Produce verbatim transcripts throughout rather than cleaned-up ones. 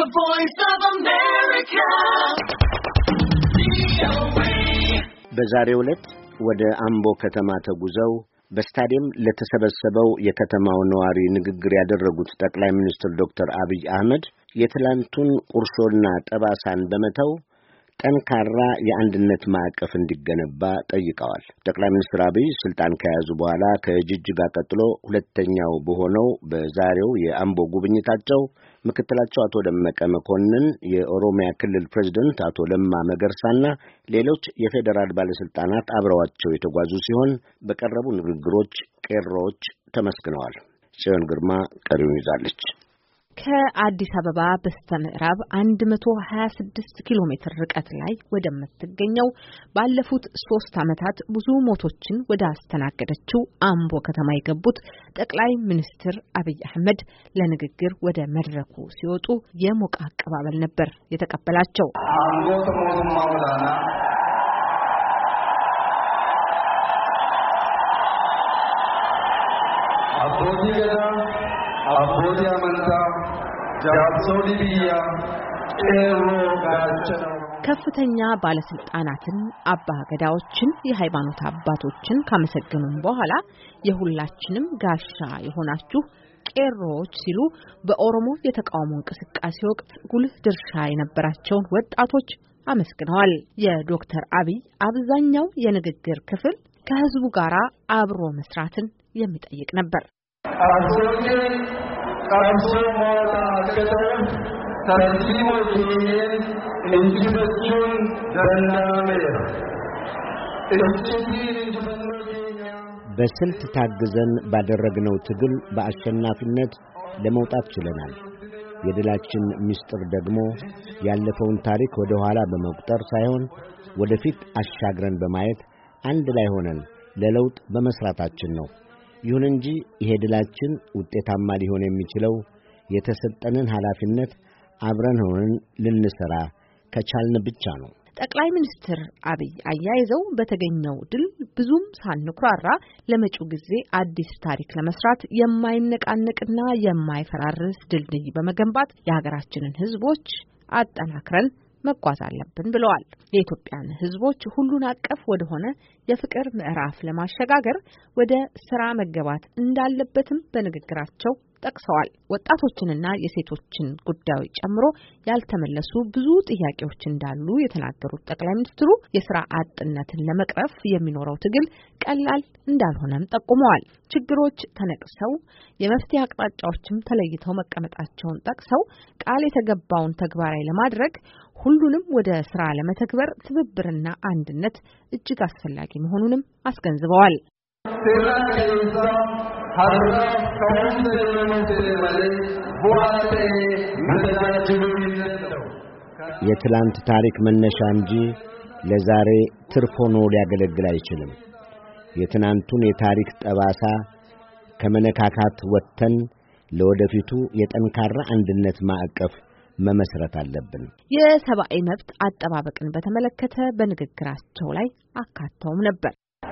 The Voice of America. በዛሬው ዕለት ወደ አምቦ ከተማ ተጉዘው በስታዲየም ለተሰበሰበው የከተማው ነዋሪ ንግግር ያደረጉት ጠቅላይ ሚኒስትር ዶክተር አብይ አህመድ የትላንቱን ቁርሾና ጠባሳን በመተው ጠንካራ የአንድነት ማዕቀፍ እንዲገነባ ጠይቀዋል። ጠቅላይ ሚኒስትር አብይ ስልጣን ከያዙ በኋላ ከጅጅጋ ቀጥሎ ሁለተኛው በሆነው በዛሬው የአምቦ ጉብኝታቸው ምክትላቸው አቶ ደመቀ መኮንን፣ የኦሮሚያ ክልል ፕሬዝዳንት አቶ ለማ መገርሳና ሌሎች የፌዴራል ባለስልጣናት አብረዋቸው የተጓዙ ሲሆን በቀረቡ ንግግሮች ቄሮዎች ተመስግነዋል። ጽዮን ግርማ ቀሪውን ይዛለች። ከአዲስ አበባ በስተምዕራብ አንድ መቶ ሀያ ስድስት ኪሎ ሜትር ርቀት ላይ ወደምትገኘው ባለፉት ሶስት ዓመታት ብዙ ሞቶችን ወደ አስተናገደችው አምቦ ከተማ የገቡት ጠቅላይ ሚኒስትር አብይ አህመድ ለንግግር ወደ መድረኩ ሲወጡ የሞቀ አቀባበል ነበር የተቀበላቸው። አምቦ ተሞቱማ ወላና አቦዲ ገዳ አቦዲ አመንታ ጃብሶዲ ቢያ ቄሮ ጋቸነው ከፍተኛ ባለስልጣናትን፣ አባ ገዳዎችን፣ የሃይማኖት አባቶችን ካመሰገኑም በኋላ የሁላችንም ጋሻ የሆናችሁ ቄሮዎች ሲሉ በኦሮሞ የተቃውሞ እንቅስቃሴ ወቅት ጉልህ ድርሻ የነበራቸውን ወጣቶች አመስግነዋል። የዶክተር አብይ አብዛኛው የንግግር ክፍል ከህዝቡ ጋር አብሮ መስራትን የሚጠይቅ ነበር። አሶኬ ቀርሶ ሞታ ከተው ተርቲሞ ጂኒን እንጂበቹን ደናሜ እቺቲን እንጂበቹን በስልት ታግዘን ባደረግነው ትግል በአሸናፊነት ለመውጣት ችለናል። የድላችን ምስጢር ደግሞ ያለፈውን ታሪክ ወደ ኋላ በመቁጠር ሳይሆን ወደፊት አሻግረን በማየት አንድ ላይ ሆነን ለለውጥ በመስራታችን ነው። ይሁን እንጂ ይሄ ድላችን ውጤታማ ሊሆን የሚችለው የተሰጠንን ኃላፊነት አብረን ሆነን ልንሰራ ከቻልን ብቻ ነው። ጠቅላይ ሚኒስትር አብይ አያይዘው በተገኘው ድል ብዙም ሳንኩራራ ለመጪው ጊዜ አዲስ ታሪክ ለመስራት የማይነቃነቅና የማይፈራርስ ድልድይ በመገንባት የሀገራችንን ሕዝቦች አጠናክረን መጓዝ አለብን ብለዋል። የኢትዮጵያን ሕዝቦች ሁሉን አቀፍ ወደሆነ የፍቅር ምዕራፍ ለማሸጋገር ወደ ስራ መገባት እንዳለበትም በንግግራቸው ጠቅሰዋል። ወጣቶችንና የሴቶችን ጉዳዮች ጨምሮ ያልተመለሱ ብዙ ጥያቄዎች እንዳሉ የተናገሩት ጠቅላይ ሚኒስትሩ የስራ አጥነትን ለመቅረፍ የሚኖረው ትግል ቀላል እንዳልሆነም ጠቁመዋል። ችግሮች ተነቅሰው የመፍትሄ አቅጣጫዎችም ተለይተው መቀመጣቸውን ጠቅሰው ቃል የተገባውን ተግባራዊ ለማድረግ ሁሉንም ወደ ስራ ለመተግበር ትብብርና አንድነት እጅግ አስፈላጊ መሆኑንም አስገንዝበዋል። የትላንት ታሪክ መነሻ እንጂ ለዛሬ ትርፍ ሆኖ ሊያገለግል አይችልም። የትናንቱን የታሪክ ጠባሳ ከመነካካት ወጥተን ለወደፊቱ የጠንካራ አንድነት ማዕቀፍ መመስረት አለብን። የሰብአዊ መብት አጠባበቅን በተመለከተ በንግግራቸው ላይ አካተውም ነበር።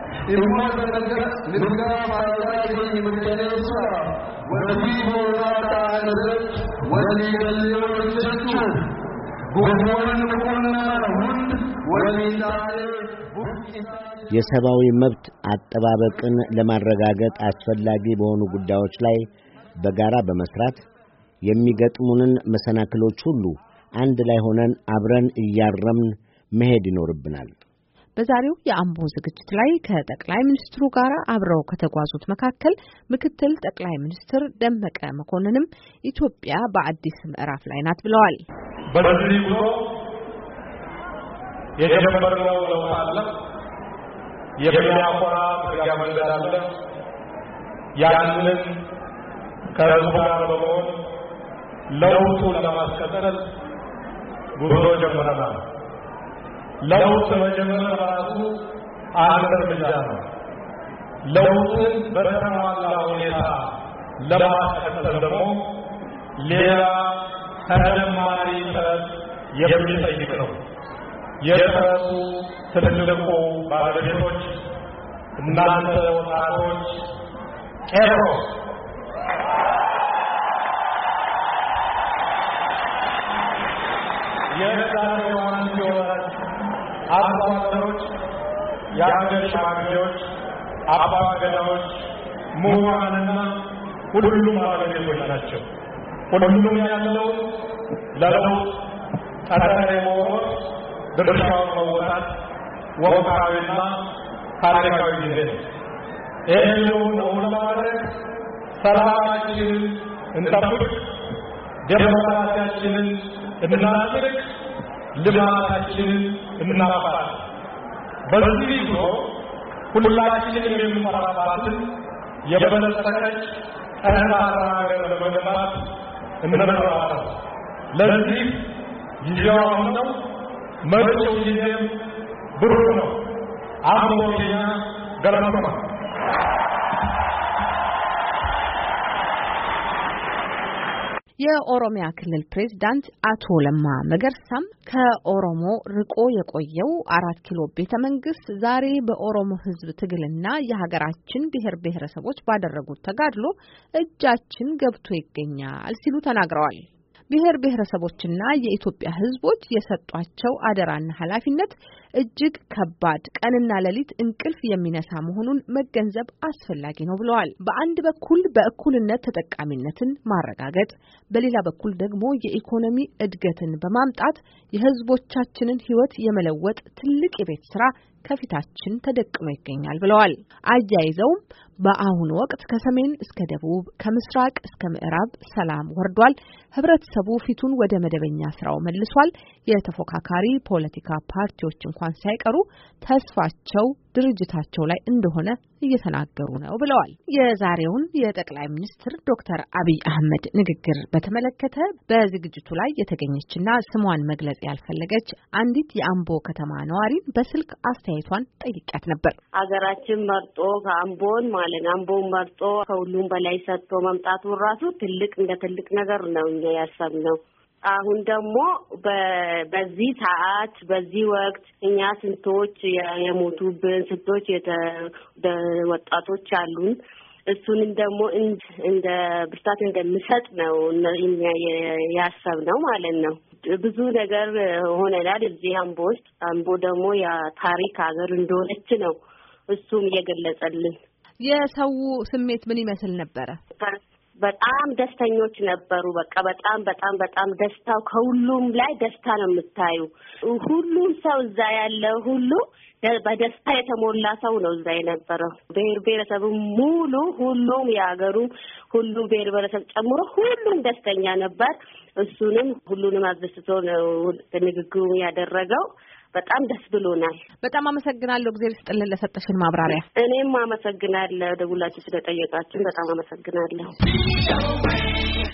የሰብአዊ መብት አጠባበቅን ለማረጋገጥ አስፈላጊ በሆኑ ጉዳዮች ላይ በጋራ በመስራት የሚገጥሙንን መሰናክሎች ሁሉ አንድ ላይ ሆነን አብረን እያረምን መሄድ ይኖርብናል። በዛሬው የአምቦ ዝግጅት ላይ ከጠቅላይ ሚኒስትሩ ጋር አብረው ከተጓዙት መካከል ምክትል ጠቅላይ ሚኒስትር ደመቀ መኮንንም ኢትዮጵያ በአዲስ ምዕራፍ ላይ ናት ብለዋል። በዚህ ጉዞ የጀመርነው ለውጥ አለ፣ የሚያኮራ ፍሬያ መንገድ አለ። ያንን ከህዝቡ ጋር በመሆን ለውጡን ለማስቀጠል ጉዞ ጀምረናል። ለውጥ መጀመር ራሱ አንድ እርምጃ ነው። ለውጥን በተሟላ ሁኔታ ለማስቀጠል ደግሞ ሌላ ተጨማሪ ጥረት የሚጠይቅ ነው። የጥረቱ ትልልቁ ባለቤቶች እናንተ ወጣቶች ቄሮ የዛሬዋን ሲወራች አርሶ አደሮች፣ የአገር ሽማግሌዎች፣ አባገዳዎች፣ ምሁራንና ሁሉም ባለቤቶች ናቸው። ሁሉም ያለው ለለውጥ ጠጠር የመሆን ድርሻውን መወጣት ወቅታዊና ታሪካዊ ጊዜ ነው። ይህን እውን ለማድረግ ሰላማችንን እንጠብቅ፣ ዴሞክራሲያችንን እናጽድቅ፣ ልማታችንን እናፋፋም። በዚህ ጉዞ ሁላችንም የምንሰራባትን የበለጸገች ጠንካራ ሀገር ለመገንባት እንረባረብ። ለዚህ ጊዜው አሁን ነው። መጪው ጊዜም ብሩህ ነው። አምቦ ኬኛ ገለመማ የኦሮሚያ ክልል ፕሬዝዳንት አቶ ለማ መገርሳም ከኦሮሞ ርቆ የቆየው አራት ኪሎ ቤተ መንግስት ዛሬ በኦሮሞ ሕዝብ ትግልና የሀገራችን ብሔር ብሔረሰቦች ባደረጉት ተጋድሎ እጃችን ገብቶ ይገኛል ሲሉ ተናግረዋል። ብሔር ብሔረሰቦችና የኢትዮጵያ ሕዝቦች የሰጧቸው አደራና ኃላፊነት እጅግ ከባድ፣ ቀንና ሌሊት እንቅልፍ የሚነሳ መሆኑን መገንዘብ አስፈላጊ ነው ብለዋል። በአንድ በኩል በእኩልነት ተጠቃሚነትን ማረጋገጥ፣ በሌላ በኩል ደግሞ የኢኮኖሚ እድገትን በማምጣት የሕዝቦቻችንን ሕይወት የመለወጥ ትልቅ የቤት ስራ ከፊታችን ተደቅኖ ይገኛል ብለዋል። አያይዘውም በአሁኑ ወቅት ከሰሜን እስከ ደቡብ ከምስራቅ እስከ ምዕራብ ሰላም ወርዷል። ህብረተሰቡ ፊቱን ወደ መደበኛ ስራው መልሷል። የተፎካካሪ ፖለቲካ ፓርቲዎች እንኳን ሳይቀሩ ተስፋቸው ድርጅታቸው ላይ እንደሆነ እየተናገሩ ነው ብለዋል። የዛሬውን የጠቅላይ ሚኒስትር ዶክተር አብይ አህመድ ንግግር በተመለከተ በዝግጅቱ ላይ የተገኘችና ስሟን መግለጽ ያልፈለገች አንዲት የአምቦ ከተማ ነዋሪን በስልክ አስተያየቷን ጠይቂያት ነበር። አገራችን መርጦ ከአምቦን ማለት አምቦን መርጦ ከሁሉም በላይ ሰጥቶ መምጣቱ ራሱ ትልቅ እንደ ትልቅ ነገር ነው እኛ ያሰብነው። አሁን ደግሞ በዚህ ሰዓት በዚህ ወቅት እኛ ስንቶች የሞቱብን ስንቶች ወጣቶች አሉን። እሱንም ደግሞ እንደ ብርታት እንደምሰጥ ነው እኛ ያሰብነው ማለት ነው። ብዙ ነገር ሆነናል እዚህ አምቦ ውስጥ። አምቦ ደግሞ የታሪክ ሀገር እንደሆነች ነው እሱም እየገለጸልን። የሰው ስሜት ምን ይመስል ነበረ? በጣም ደስተኞች ነበሩ። በቃ በጣም በጣም በጣም ደስታው ከሁሉም ላይ ደስታ ነው የምታዩ። ሁሉም ሰው እዛ ያለ ሁሉ በደስታ የተሞላ ሰው ነው እዛ የነበረው። ብሔር ብሔረሰቡ ሙሉ ሁሉም የሀገሩ ሁሉ ብሔር ብሔረሰብ ጨምሮ ሁሉም ደስተኛ ነበር። እሱንም ሁሉንም አስደስቶ ነው ንግግሩ ያደረገው። በጣም ደስ ብሎናል። በጣም አመሰግናለሁ። እግዚአብሔር ይስጥልን ለሰጠሽን ማብራሪያ። እኔም አመሰግናለሁ። ደውላችሁ ስለጠየቃችሁ በጣም አመሰግናለሁ።